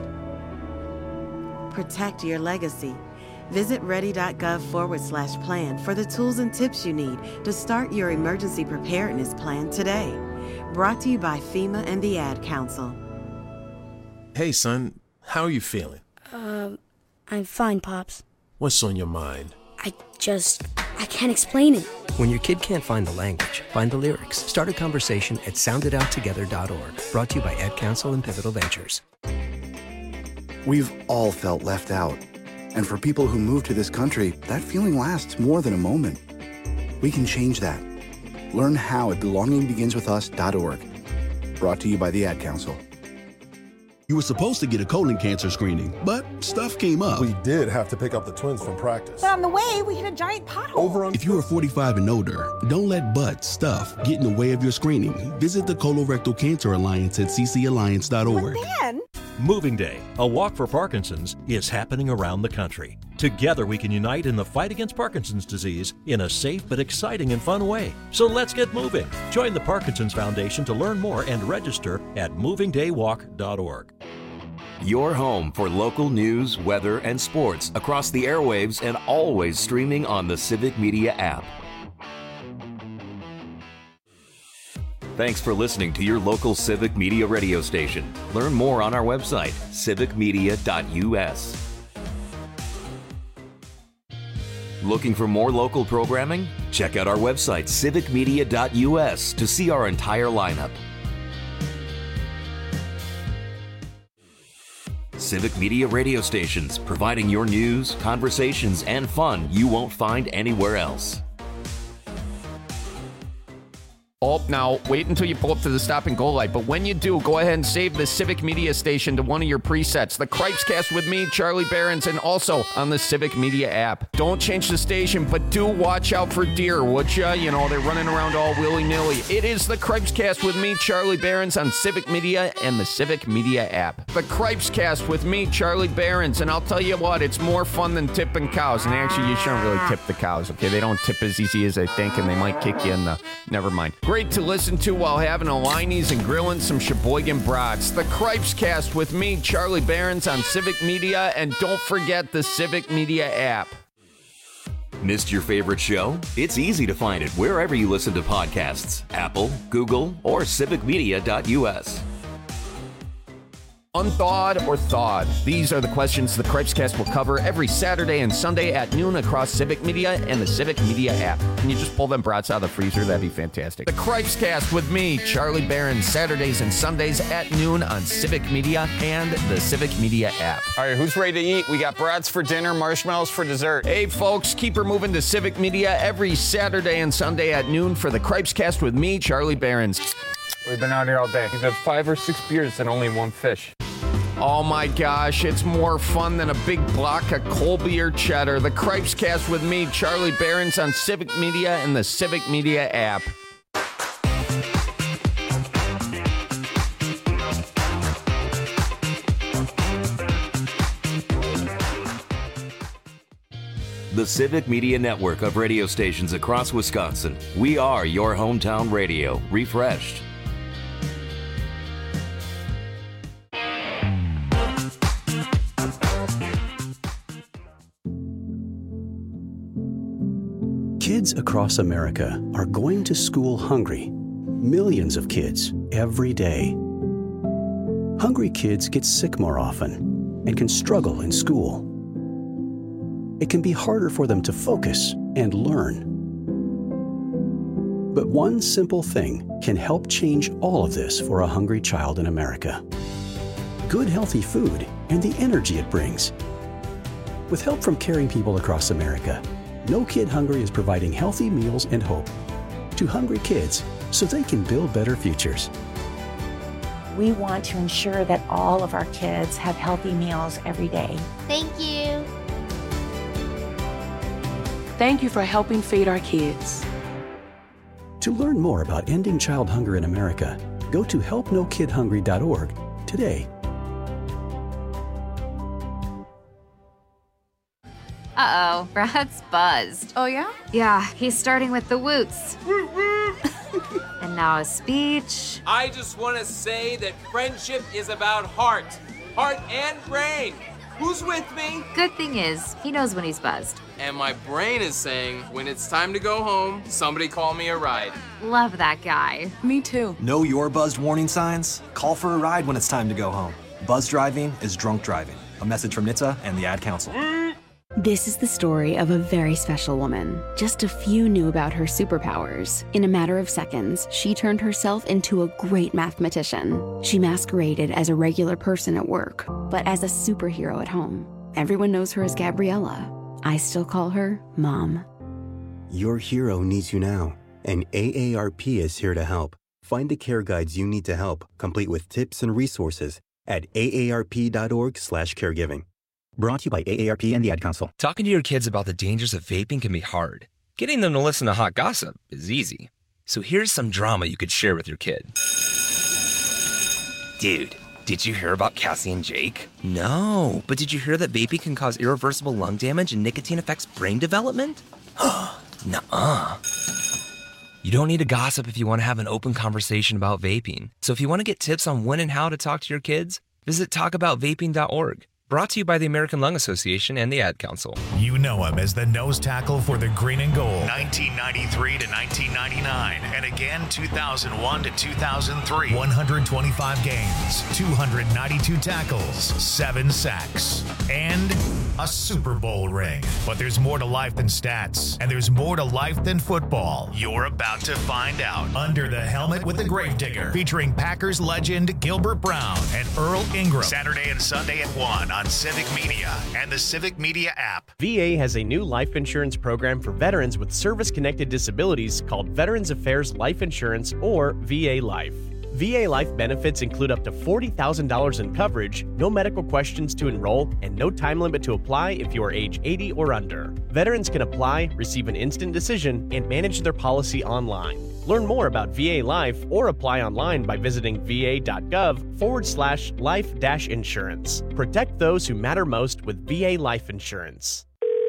Protect your legacy. Visit ready.gov forward slash plan for the tools and tips you need to start your emergency preparedness plan today. Brought to you by FEMA and the Ad Council. Hey, son, how are you feeling? Um, I'm fine, Pops. What's on your mind? I just, I can't explain it. When your kid can't find the language, find the lyrics. Start a conversation at sound it out together dot org. Brought to you by Ad Council and Pivotal Ventures. We've all felt left out. And for people who move to this country, that feeling lasts more than a moment. We can change that. Learn how at belonging begins with us dot org. Brought to you by the Ad Council. You were supposed to get a colon cancer screening, but stuff came up. We did have to pick up the twins from practice. But on the way, we hit a giant pothole. Over on. If you are forty-five and older, don't let butt stuff get in the way of your screening. Visit the Colorectal Cancer Alliance at c c alliance dot org. But then... Moving Day, a walk for Parkinson's, is happening around the country. Together we can unite in the fight against Parkinson's disease in a safe but exciting and fun way. So let's get moving. Join the Parkinson's Foundation to learn more and register at moving day walk dot org. Your home for local news, weather, and sports across the airwaves and always streaming on the Civic Media app. Thanks for listening to your local Civic Media radio station. Learn more on our website, civic media dot u s. Looking for more local programming? Check out our website, civic media dot u s, to see our entire lineup. Civic Media radio stations, providing your news, conversations, and fun you won't find anywhere else. Oh, now, wait until you pull up to the stop and go light. But when you do, go ahead and save the Civic Media station to one of your presets. The Cripescast with me, Charlie Behrens, and also on the Civic Media app. Don't change the station, but do watch out for deer, would ya? You know, they're running around all willy-nilly. It is the Cripescast with me, Charlie Behrens, on Civic Media and the Civic Media app. The Cripescast with me, Charlie Behrens, and I'll tell you what, it's more fun than tipping cows. And actually, you shouldn't really tip the cows, okay? They don't tip as easy as they think, and they might kick you in the... Never mind. Great to listen to while having a Liney's and grilling some Sheboygan brats. The Cripescast with me, Charlie Behrens, on Civic Media, and don't forget the Civic Media app. Missed your favorite show? It's easy to find it wherever you listen to podcasts. Apple, Google, or civic media dot u s. Unthawed or thawed? These are the questions the Cripescast will cover every Saturday and Sunday at noon across Civic Media and the Civic Media app. Can you just pull them brats out of the freezer? That'd be fantastic. The Cripescast with me, Charlie Behrens, Saturdays and Sundays at noon on Civic Media and the Civic Media app. All right, who's ready to eat? We got brats for dinner, marshmallows for dessert. Hey, folks, keep her moving to Civic Media every Saturday and Sunday at noon for the Cripescast with me, Charlie Behrens. We've been out here all day. We've had five or six beers and only one fish. Oh my gosh, it's more fun than a big block of Colby or cheddar. The Cripescast with me, Charlie Behrens, on Civic Media and the Civic Media app. The Civic Media network of radio stations across Wisconsin. We are your hometown radio, refreshed. Kids across America are going to school hungry. Millions of kids every day. Hungry kids get sick more often and can struggle in school. It can be harder for them to focus and learn. But one simple thing can help change all of this for a hungry child in America. Good, healthy food and the energy it brings. With help from caring people across America, No Kid Hungry is providing healthy meals and hope to hungry kids so they can build better futures. We want to ensure that all of our kids have healthy meals every day. Thank you. Thank you for helping feed our kids. To learn more about ending child hunger in America, go to help no kid hungry dot org today. Uh-oh, Brad's buzzed. Oh, yeah? Yeah, he's starting with the woots. And now a speech. I just want to say that friendship is about heart. Heart and brain. Who's with me? Good thing is, he knows when he's buzzed. And my brain is saying, when it's time to go home, somebody call me a ride. Love that guy. Me too. Know your buzzed warning signs? Call for a ride when it's time to go home. Buzz driving is drunk driving. A message from N H T S A and the Ad Council. This is the story of a very special woman. Just a few knew about her superpowers. In a matter of seconds, she turned herself into a great mathematician. She masqueraded as a regular person at work, but as a superhero at home. Everyone knows her as Gabriella. I still call her Mom. Your hero needs you now, and A A R P is here to help. Find the care guides you need to help, complete with tips and resources at aarp.org slash caregiving. Brought to you by A A R P and the Ad Council. Talking to your kids about the dangers of vaping can be hard. Getting them to listen to hot gossip is easy. So here's some drama you could share with your kid. Dude, did you hear about Cassie and Jake? No, but did you hear that vaping can cause irreversible lung damage and nicotine affects brain development? Nuh-uh. You don't need to gossip if you want to have an open conversation about vaping. So if you want to get tips on when and how to talk to your kids, visit talk about vaping dot org. Brought to you by the American Lung Association and the Ad Council. You know him as the nose tackle for the green and gold. nineteen ninety-three to nineteen ninety-nine. And again, two thousand one to two thousand three. one hundred twenty-five games, two hundred ninety-two tackles, seven sacks, and a Super Bowl ring. But there's more to life than stats, and there's more to life than football. You're about to find out. Under the Helmet with the Gravedigger, featuring Packers legend Gilbert Brown and Earl Ingram. Saturday and Sunday at one on Civic Media and the Civic Media app. V A has a new life insurance program for veterans with service-connected disabilities called Veterans Affairs Life Insurance, or V A Life. V A Life benefits include up to forty thousand dollars in coverage, no medical questions to enroll, and no time limit to apply if you are age eighty or under. Veterans can apply, receive an instant decision, and manage their policy online. Learn more about V A Life or apply online by visiting va.gov forward slash life dash insurance. Protect those who matter most with V A Life Insurance.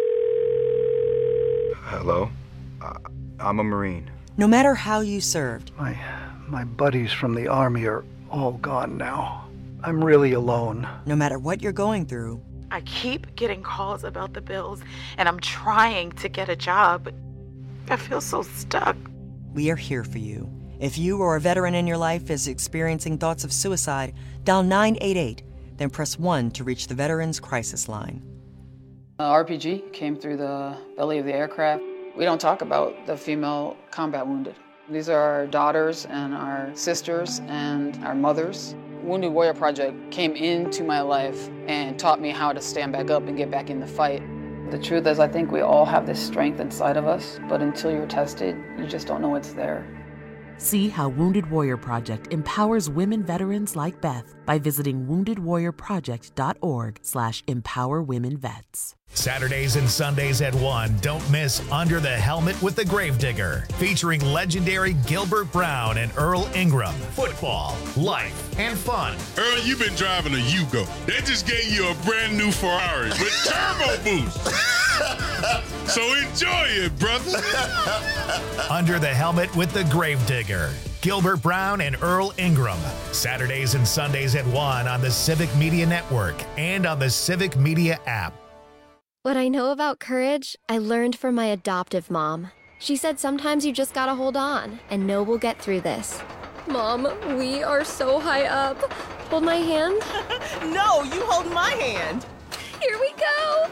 Hello? Uh, I'm a Marine. No matter how you served. My, my buddies from the Army are all gone now. I'm really alone. No matter what you're going through. I keep getting calls about the bills, and I'm trying to get a job. I feel so stuck. We are here for you. If you or a veteran in your life is experiencing thoughts of suicide, dial nine eight eight, then press one to reach the Veterans Crisis Line. Uh, R P G came through the belly of the aircraft. We don't talk about the female combat wounded. These are our daughters and our sisters and our mothers. Wounded Warrior Project came into my life and taught me how to stand back up and get back in the fight. The truth is, I think we all have this strength inside of us, but until you're tested, you just don't know it's there. See how Wounded Warrior Project empowers women veterans like Beth by visiting wounded warrior project dot org slash empower women vets. Saturdays and Sundays at one, don't miss Under the Helmet with the Gravedigger, featuring legendary Gilbert Brown and Earl Ingram. Football, life, and fun. Earl, you've been driving a Yugo. They just gave you a brand new Ferrari with turbo boost. So enjoy it, brother. Under the Helmet with the Gravedigger. Gilbert Brown and Earl Ingram. Saturdays and Sundays at one on the Civic Media Network and on the Civic Media app. What I know about courage, I learned from my adoptive mom. She said sometimes you just gotta hold on and know we'll get through this. Mom, we are so high up. Hold my hand. No, you hold my hand. Here we go.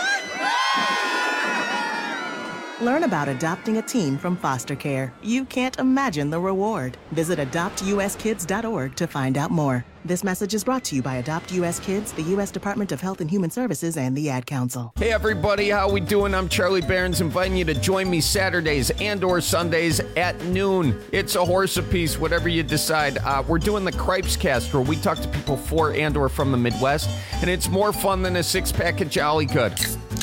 Learn about adopting a teen from foster care. You can't imagine the reward. Visit adopt u s kids dot org to find out more. This message is brought to you by Adopt U S Kids, the U S Department of Health and Human Services, and the Ad Council. Hey everybody, how we doing? I'm Charlie Behrens, inviting you to join me Saturdays and or Sundays at noon. It's a horse apiece, whatever you decide. Uh, we're doing the Cripes Cast, where we talk to people for and or from the Midwest, and it's more fun than a six-pack of Jolly Good.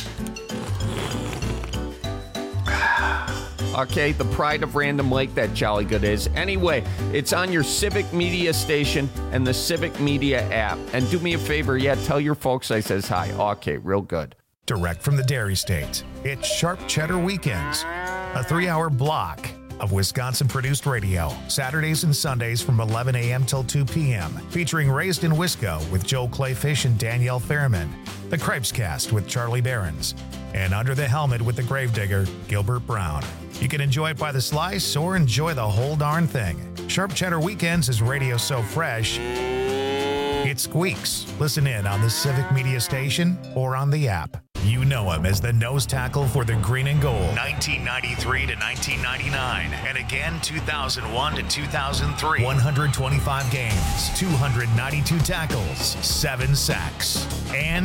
Okay, the pride of Random Lake, that Jolly Good is. Anyway, it's on your Civic Media station and the Civic Media app. And do me a favor, yeah, tell your folks I says hi. Okay, real good. Direct from the Dairy State, it's Sharp Cheddar Weekends, a three-hour block of Wisconsin-produced radio, Saturdays and Sundays from eleven a.m. till two p.m., featuring Raised in Wisco with Joel Clayfish and Danielle Fairman, the Cripes Cast with Charlie Behrens, and Under the Helmet with the Gravedigger, Gilbert Brown. You can enjoy it by the slice or enjoy the whole darn thing. Sharp Cheddar Weekends is radio so fresh, it squeaks. Listen in on the Civic Media station or on the app. You know him as the nose tackle for the green and gold. nineteen ninety-three to nineteen ninety-nine. And again, two thousand one to two thousand three. one hundred twenty-five games, two hundred ninety-two tackles, seven sacks, and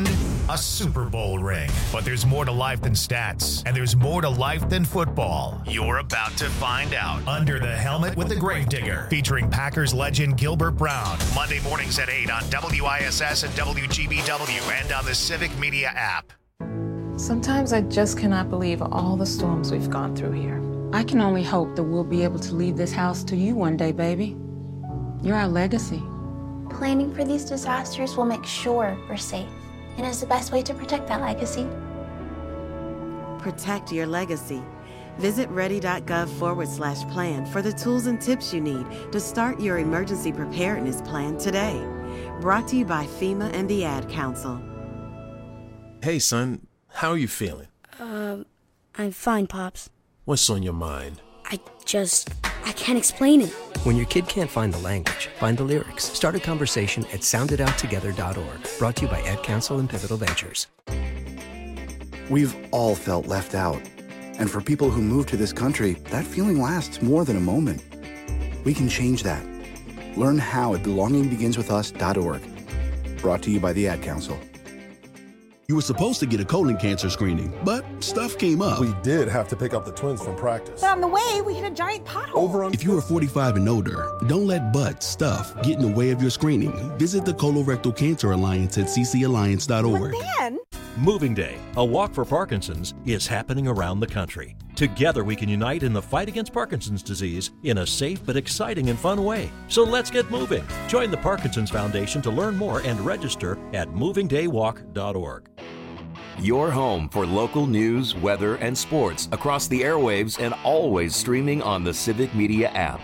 a Super Bowl ring. But there's more to life than stats, and there's more to life than football. You're about to find out. Under the Helmet with the Gravedigger, featuring Packers legend Gilbert Brown. Monday mornings at eight on W I S S and W G B W and on the Civic Media app. Sometimes I just cannot believe all the storms we've gone through here. I can only hope that we'll be able to leave this house to you one day, baby. You're our legacy. Planning for these disasters will make sure we're safe, and is the best way to protect that legacy. Protect your legacy. Visit ready.gov forward slash plan for the tools and tips you need to start your emergency preparedness plan today. Brought to you by FEMA and the Ad Council. Hey, son, how are you feeling? Um, I'm fine, Pops. What's on your mind? I just, I can't explain it. When your kid can't find the language, find the lyrics. Start a conversation at sound it out together dot org. Brought to you by Ad Council and Pivotal Ventures. We've all felt left out. And for people who move to this country, that feeling lasts more than a moment. We can change that. Learn how at belonging begins with us dot org. Brought to you by the Ad Council. You were supposed to get a colon cancer screening, but stuff came up. We did have to pick up the twins from practice. But on the way, we hit a giant pothole. Over on- if you are forty-five and older, don't let butt, stuff, get in the way of your screening. Visit the Colorectal Cancer Alliance at c c alliance dot org. But then... Moving Day, a walk for Parkinson's, is happening around the country. Together we can unite in the fight against Parkinson's disease in a safe but exciting and fun way. So let's get moving. Join the Parkinson's Foundation to learn more and register at moving day walk dot org. Your home for local news, weather, and sports across the airwaves and always streaming on the Civic Media app.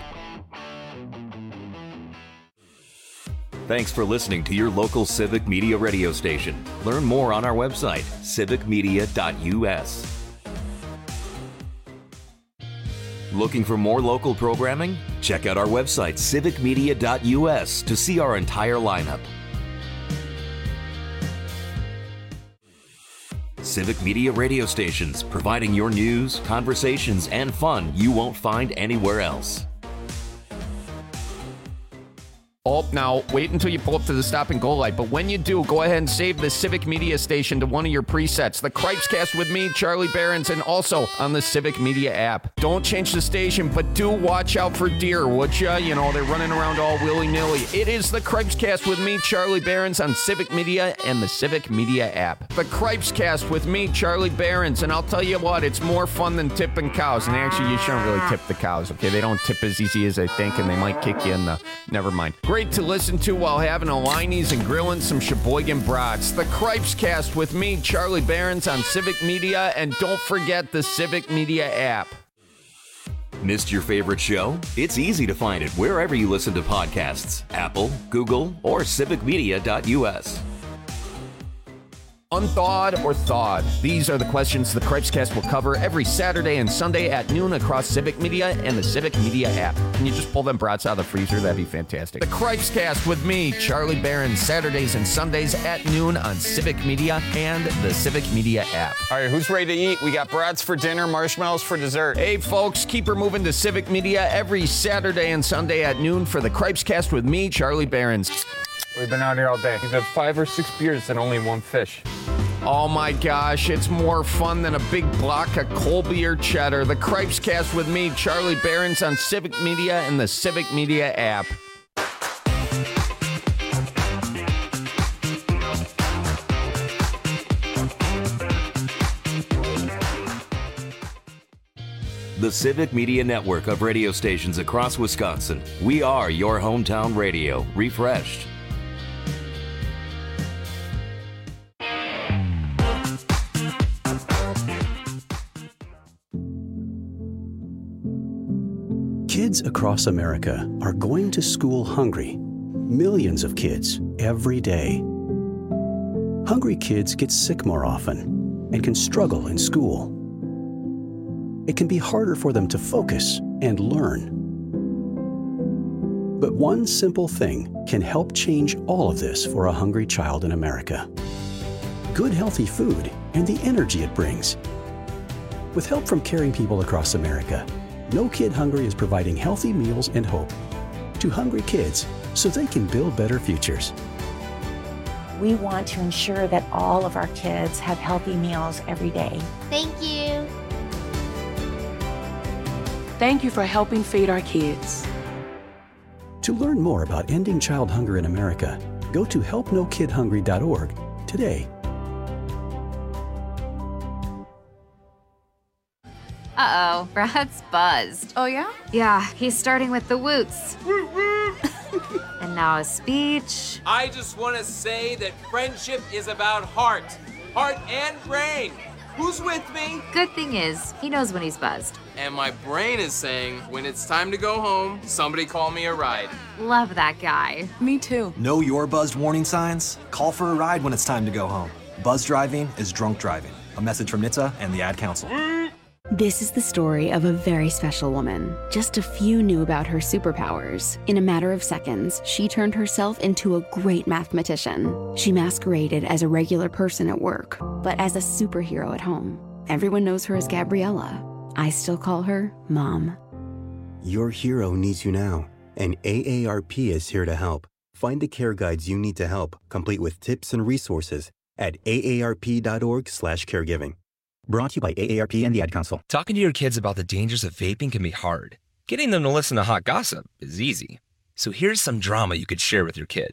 Thanks for listening to your local Civic Media radio station. Learn more on our website, civic media dot u s. Looking for more local programming? Check out our website, civic media dot u s, to see our entire lineup. Civic Media radio stations, providing your news, conversations, and fun you won't find anywhere else. Oh, now, wait until you pull up to the stop and go light. But when you do, go ahead and save the Civic Media station to one of your presets. The Cripescast with me, Charlie Behrens, and also on the Civic Media app. Don't change the station, but do watch out for deer, would ya? You know, they're running around all willy-nilly. It is the Cripescast with me, Charlie Behrens, on Civic Media and the Civic Media app. The Cripescast with me, Charlie Behrens, and I'll tell you what, it's more fun than tipping cows. And actually, you shouldn't really tip the cows, okay? They don't tip as easy as they think, and they might kick you in the... Never mind. Great to listen to while having a Liney's and grilling some Sheboygan brats. The Cripescast with me, Charlie Behrens, on Civic Media, and don't forget the Civic Media app. Missed your favorite show? It's easy to find it wherever you listen to podcasts. Apple, Google, or civic media dot u s. Unthawed or thawed? These are the questions the Cripescast will cover every Saturday and Sunday at noon across Civic Media and the Civic Media app. Can you just pull them brats out of the freezer? That'd be fantastic. The Cripescast with me, Charlie Behrens, Saturdays and Sundays at noon on Civic Media and the Civic Media app. All right, who's ready to eat? We got brats for dinner, marshmallows for dessert. Hey, folks, keep her moving to Civic Media every Saturday and Sunday at noon for the Cripescast with me, Charlie Behrens. We've been out here all day. We've had five or six beers and only one fish. Oh my gosh, it's more fun than a big block of Colby or cheddar. The Cripescast with me, Charlie Behrens, on Civic Media and the Civic Media app. The Civic Media network of radio stations across Wisconsin. We are your hometown radio, refreshed. Kids across America are going to school hungry. Millions of kids every day. Hungry kids get sick more often and can struggle in school. It can be harder for them to focus and learn. But one simple thing can help change all of this for a hungry child in America. Good healthy food and the energy it brings. With help from caring people across America, No Kid Hungry is providing healthy meals and hope to hungry kids so they can build better futures. We want to ensure that all of our kids have healthy meals every day. Thank you. Thank you for helping feed our kids. To learn more about ending child hunger in America, go to help no kid hungry dot org today. Uh-oh, Brad's buzzed. Oh, yeah? Yeah, he's starting with the woots. And now a speech. I just want to say that friendship is about heart. Heart and brain. Who's with me? Good thing is, he knows when he's buzzed. And my brain is saying, when it's time to go home, somebody call me a ride. Love that guy. Me too. Know your buzzed warning signs? Call for a ride when it's time to go home. Buzz driving is drunk driving. A message from N H T S A and the Ad Council. This is the story of a very special woman. Just a few knew about her superpowers. In a matter of seconds, she turned herself into a great mathematician. She masqueraded as a regular person at work, but as a superhero at home. Everyone knows her as Gabriella. I still call her Mom. Your hero needs you now, and A A R P is here to help. Find the care guides you need to help, complete with tips and resources at A A R P dot org slash caregiving. Brought to you by A A R P and the Ad Council. Talking to your kids about the dangers of vaping can be hard. Getting them to listen to hot gossip is easy. So here's some drama you could share with your kid.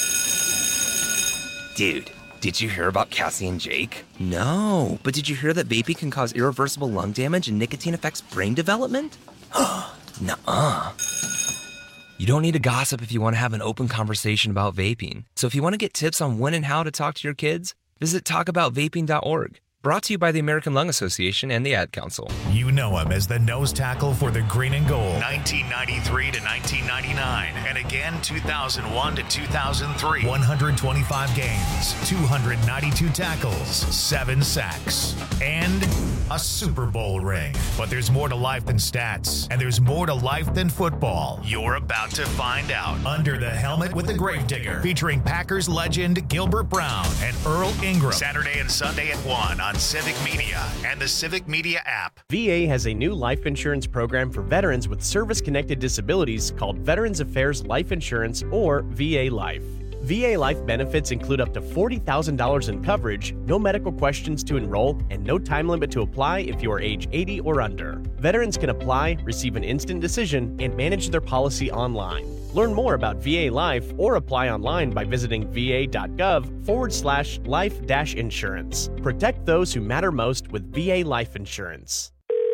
Dude, did you hear about Cassie and Jake? No, but did you hear that vaping can cause irreversible lung damage and nicotine affects brain development? Nuh-uh. You don't need to gossip if you want to have an open conversation about vaping. So if you want to get tips on when and how to talk to your kids, visit talk about vaping dot org. Brought to you by the American Lung Association and the Ad Council. You know him as the nose tackle for the green and gold. nineteen ninety-three to nineteen ninety-nine. And again, two thousand one to two thousand three. one hundred twenty-five games, two hundred ninety-two tackles, seven sacks, and a Super Bowl ring. But there's more to life than stats, and there's more to life than football. You're about to find out. Under the Helmet with the Gravedigger, featuring Packers legend Gilbert Brown and Earl Ingram. Saturday and Sunday at one on Civic Media and the Civic Media app. V A has a new life insurance program for veterans with service-connected disabilities called Veterans Affairs Life Insurance, or V A Life. V A Life benefits include up to forty thousand dollars in coverage, no medical questions to enroll, and no time limit to apply if you are age eighty or under. Veterans can apply, receive an instant decision, and manage their policy online. Learn more about V A Life or apply online by visiting va.gov forward slash life dash insurance. Protect those who matter most with V A Life Insurance.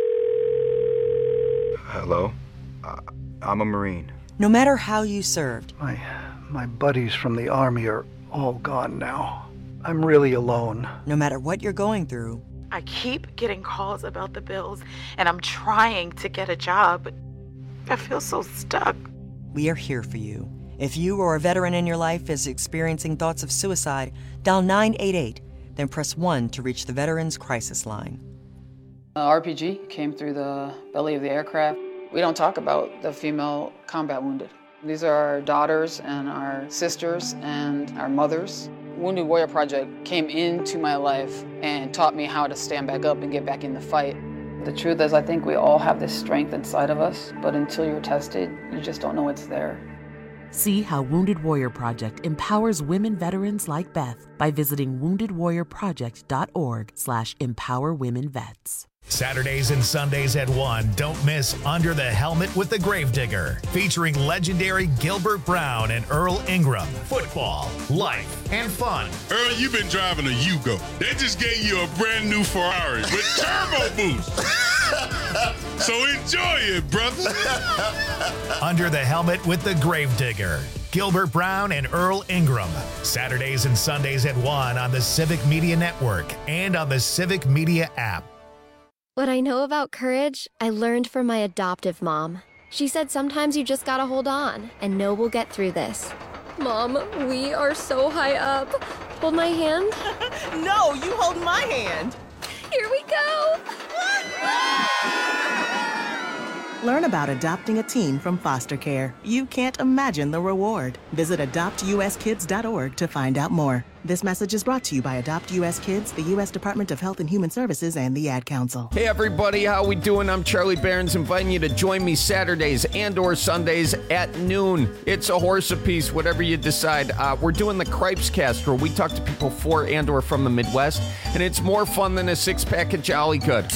Hello? Uh, I'm a Marine. No matter how you served, My, my buddies from the Army are all gone now. I'm really alone. no matter what you're going through, I keep getting calls about the bills, and I'm trying to get a job, but I feel so stuck. we are here for you. If you or a veteran in your life is experiencing thoughts of suicide, dial nine eight eight, then press one to reach the Veterans Crisis Line. Uh, R P G came through the belly of the aircraft. We don't talk about the female combat wounded. These are our daughters and our sisters and our mothers. Wounded Warrior Project came into my life and taught me how to stand back up and get back in the fight. The truth is, I think we all have this strength inside of us, but until you're tested, you just don't know it's there. See how Wounded Warrior Project empowers women veterans like Beth by visiting wounded warrior project dot org slash empower women vets. Saturdays and Sundays at one, don't miss Under the Helmet with the Gravedigger, featuring legendary Gilbert Brown and Earl Ingram. Football, life, and fun. Earl, you've been driving a Yugo. They just gave you a brand new Ferrari with turbo boost. So enjoy it, brother. Under the Helmet with the Gravedigger, Gilbert Brown and Earl Ingram. Saturdays and Sundays at one on the Civic Media Network and on the Civic Media app. What I know about courage, I learned from my adoptive mom. She said sometimes you just gotta hold on and know we'll get through this. Mom, we are so high up. Hold my hand. No, you hold my hand. Here we go. Learn about adopting a teen from foster care. You can't imagine the reward. Visit adopt u s kids dot org to find out more. This message is brought to you by Adopt U S Kids, the U S Department of Health and Human Services, and the Ad Council. Hey everybody, how we doing? I'm Charlie Behrens, inviting you to join me Saturdays and or Sundays at noon. It's a horse apiece, whatever you decide. Uh, we're doing the Cripes Cast, where we talk to people for and or from the Midwest, and it's more fun than a six-pack of Jolly Good.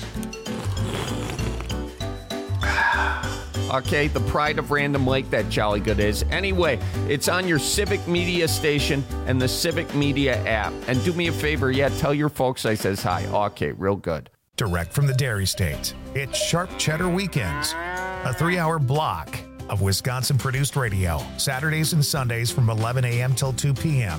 Okay, the pride of Random Lake, that Jolly Good is. Anyway, it's on your Civic Media station and the Civic Media app. And do me a favor, yeah, tell your folks I says hi. Okay, real good. Direct from the Dairy State, it's Sharp Cheddar Weekends, a three-hour block of Wisconsin-produced radio, Saturdays and Sundays from eleven a.m. till two p.m.,